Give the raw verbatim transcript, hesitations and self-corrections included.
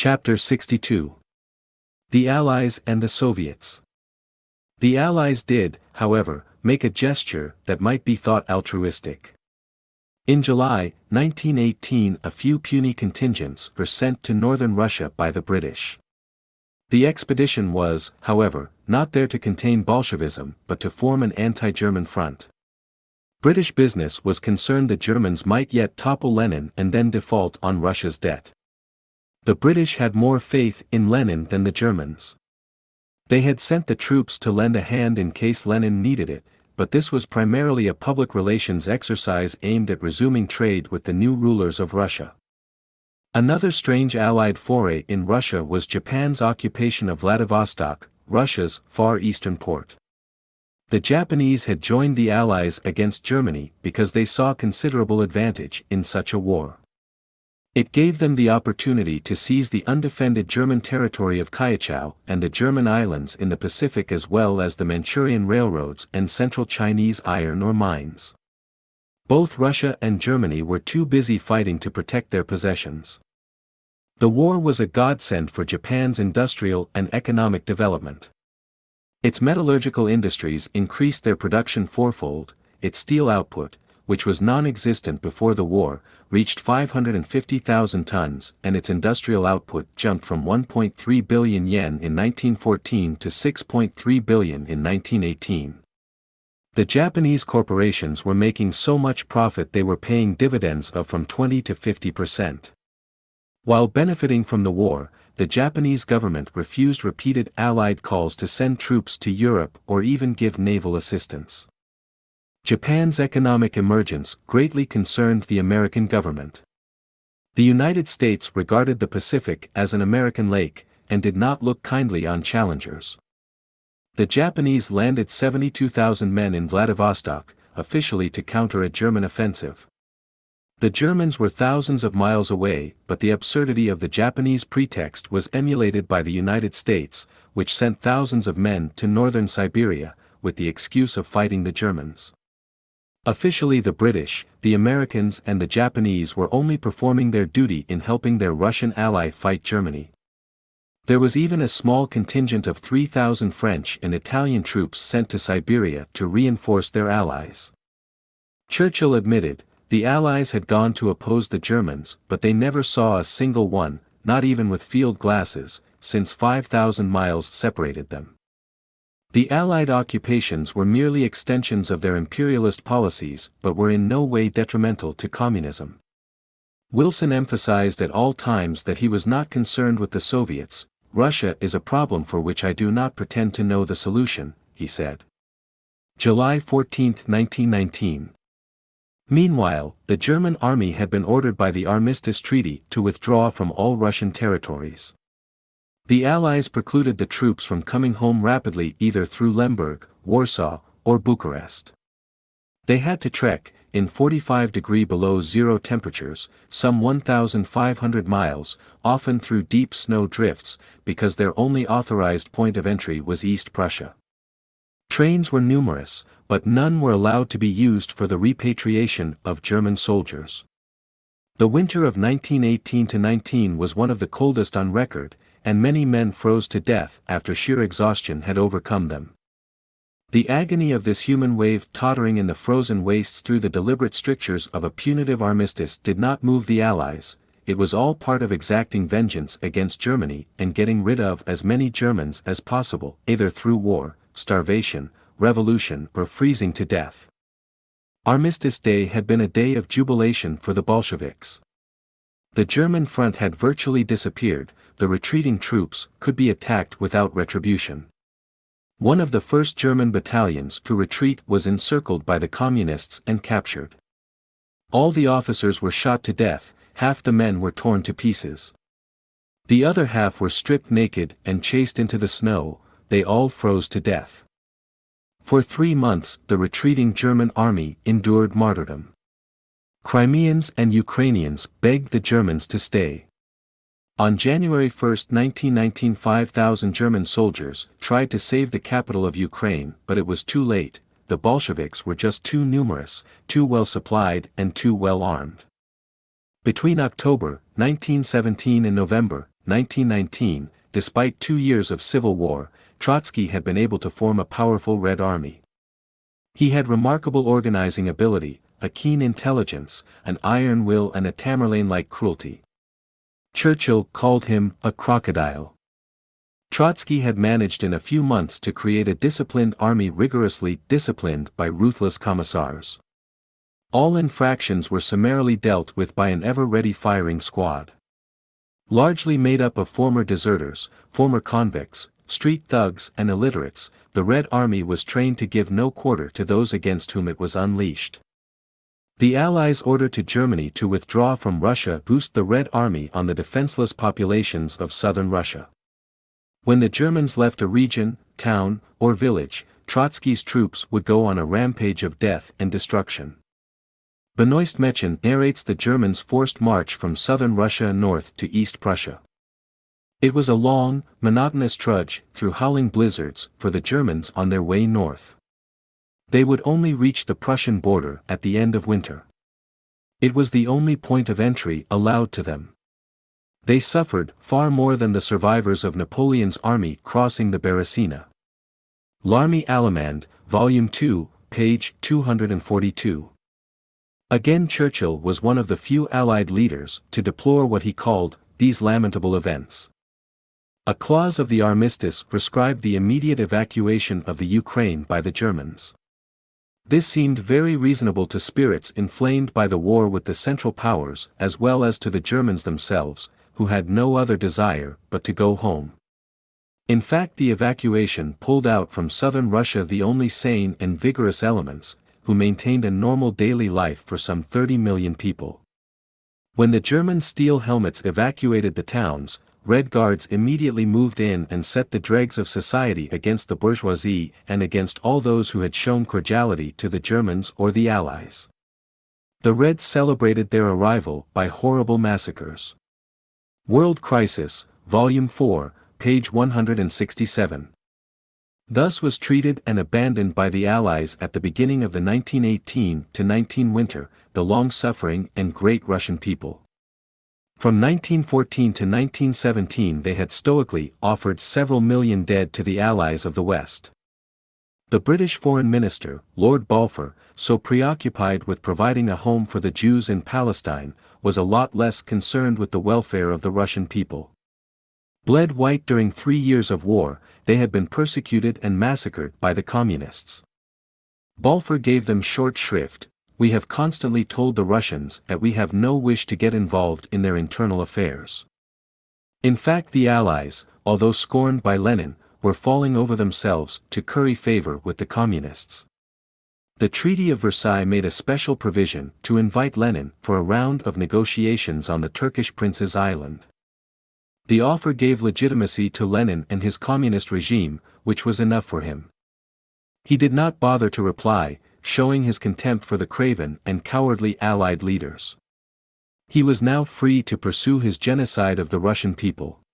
Chapter sixty-two. The Allies and the Soviets. The Allies did, however, make a gesture that might be thought altruistic. In July nineteen eighteen, a few puny contingents were sent to northern Russia by the British. The expedition was, however, not there to contain Bolshevism but to form an anti-German front. British business was concerned the Germans might yet topple Lenin and then default on Russia's debt. The British had more faith in Lenin than the Germans. They had sent the troops to lend a hand in case Lenin needed it, but this was primarily a public relations exercise aimed at resuming trade with the new rulers of Russia. Another strange Allied foray in Russia was Japan's occupation of Vladivostok, Russia's far eastern port. The Japanese had joined the Allies against Germany because they saw considerable advantage in such a war. It gave them the opportunity to seize the undefended German territory of Kyachau and the German islands in the Pacific as well as the Manchurian railroads and central Chinese iron ore mines. Both Russia and Germany were too busy fighting to protect their possessions. The war was a godsend for Japan's industrial and economic development. Its metallurgical industries increased their production fourfold, its steel output, which was non-existent before the war, reached five hundred fifty thousand tons, and its industrial output jumped from one point three billion yen in nineteen fourteen to six point three billion in nineteen eighteen. The Japanese corporations were making so much profit they were paying dividends of from twenty to fifty percent. While benefiting from the war, the Japanese government refused repeated Allied calls to send troops to Europe or even give naval assistance. Japan's economic emergence greatly concerned the American government. The United States regarded the Pacific as an American lake, and did not look kindly on challengers. The Japanese landed seventy-two thousand men in Vladivostok, officially to counter a German offensive. The Germans were thousands of miles away, but the absurdity of the Japanese pretext was emulated by the United States, which sent thousands of men to northern Siberia, with the excuse of fighting the Germans. Officially the British, the Americans and the Japanese were only performing their duty in helping their Russian ally fight Germany. There was even a small contingent of three thousand French and Italian troops sent to Siberia to reinforce their allies. Churchill admitted, the Allies had gone to oppose the Germans, but they never saw a single one, not even with field glasses, since five thousand miles separated them. The Allied occupations were merely extensions of their imperialist policies but were in no way detrimental to communism. Wilson emphasized at all times that he was not concerned with the Soviets. Russia is a problem for which I do not pretend to know the solution, he said. July fourteenth nineteen nineteen. Meanwhile, the German army had been ordered by the Armistice Treaty to withdraw from all Russian territories. The Allies precluded the troops from coming home rapidly either through Lemberg, Warsaw, or Bucharest. They had to trek, in forty-five degree below zero temperatures, some one thousand five hundred miles, often through deep snow drifts, because their only authorized point of entry was East Prussia. Trains were numerous, but none were allowed to be used for the repatriation of German soldiers. The winter of nineteen eighteen to nineteen was one of the coldest on record, and many men froze to death after sheer exhaustion had overcome them. The agony of this human wave tottering in the frozen wastes through the deliberate strictures of a punitive armistice did not move the Allies. It was all part of exacting vengeance against Germany and getting rid of as many Germans as possible, either through war, starvation, revolution or freezing to death. Armistice Day had been a day of jubilation for the Bolsheviks. The German front had virtually disappeared, the retreating troops could be attacked without retribution. One of the first German battalions to retreat was encircled by the Communists and captured. All the officers were shot to death, half the men were torn to pieces. The other half were stripped naked and chased into the snow, they all froze to death. For three months the retreating German army endured martyrdom. Crimeans and Ukrainians begged the Germans to stay. On January first nineteen nineteen, five thousand German soldiers tried to save the capital of Ukraine, but it was too late. The Bolsheviks were just too numerous, too well supplied and too well armed. Between October nineteen seventeen and November nineteen nineteen, despite two years of civil war, Trotsky had been able to form a powerful Red Army. He had remarkable organizing ability, a keen intelligence, an iron will and a Tamerlane-like cruelty. Churchill called him a crocodile. Trotsky had managed in a few months to create a disciplined army rigorously disciplined by ruthless commissars. All infractions were summarily dealt with by an ever-ready firing squad. Largely made up of former deserters, former convicts, street thugs and illiterates, the Red Army was trained to give no quarter to those against whom it was unleashed. The Allies' order to Germany to withdraw from Russia boosted the Red Army on the defenseless populations of southern Russia. When the Germans left a region, town, or village, Trotsky's troops would go on a rampage of death and destruction. Benoist Mädchen narrates the Germans' forced march from southern Russia north to East Prussia. It was a long, monotonous trudge through howling blizzards for the Germans on their way north. They would only reach the Prussian border at the end of winter. It was the only point of entry allowed to them. They suffered far more than the survivors of Napoleon's army crossing the Beresina. L'Armée Allemande, Volume two, page two hundred forty-two. Again Churchill was one of the few Allied leaders to deplore what he called these lamentable events. A clause of the armistice prescribed the immediate evacuation of the Ukraine by the Germans. This seemed very reasonable to spirits inflamed by the war with the Central Powers as well as to the Germans themselves, who had no other desire but to go home. In fact, the evacuation pulled out from southern Russia the only sane and vigorous elements, who maintained a normal daily life for some thirty million people. When the German steel helmets evacuated the towns, Red Guards immediately moved in and set the dregs of society against the bourgeoisie and against all those who had shown cordiality to the Germans or the Allies. The Reds celebrated their arrival by horrible massacres. World Crisis, Volume four, page one hundred sixty-seven. Thus was treated and abandoned by the Allies at the beginning of the nineteen eighteen to nineteen winter, the long-suffering and great Russian people. From nineteen fourteen to nineteen seventeen they had stoically offered several million dead to the Allies of the West. The British Foreign Minister, Lord Balfour, so preoccupied with providing a home for the Jews in Palestine, was a lot less concerned with the welfare of the Russian people. Bled white during three years of war, they had been persecuted and massacred by the Communists. Balfour gave them short shrift. We have constantly told the Russians that we have no wish to get involved in their internal affairs. In fact, the Allies, although scorned by Lenin, were falling over themselves to curry favor with the Communists. The Treaty of Versailles made a special provision to invite Lenin for a round of negotiations on the Turkish Prince's Island. The offer gave legitimacy to Lenin and his communist regime, which was enough for him. He did not bother to reply, showing his contempt for the craven and cowardly Allied leaders. He was now free to pursue his genocide of the Russian people.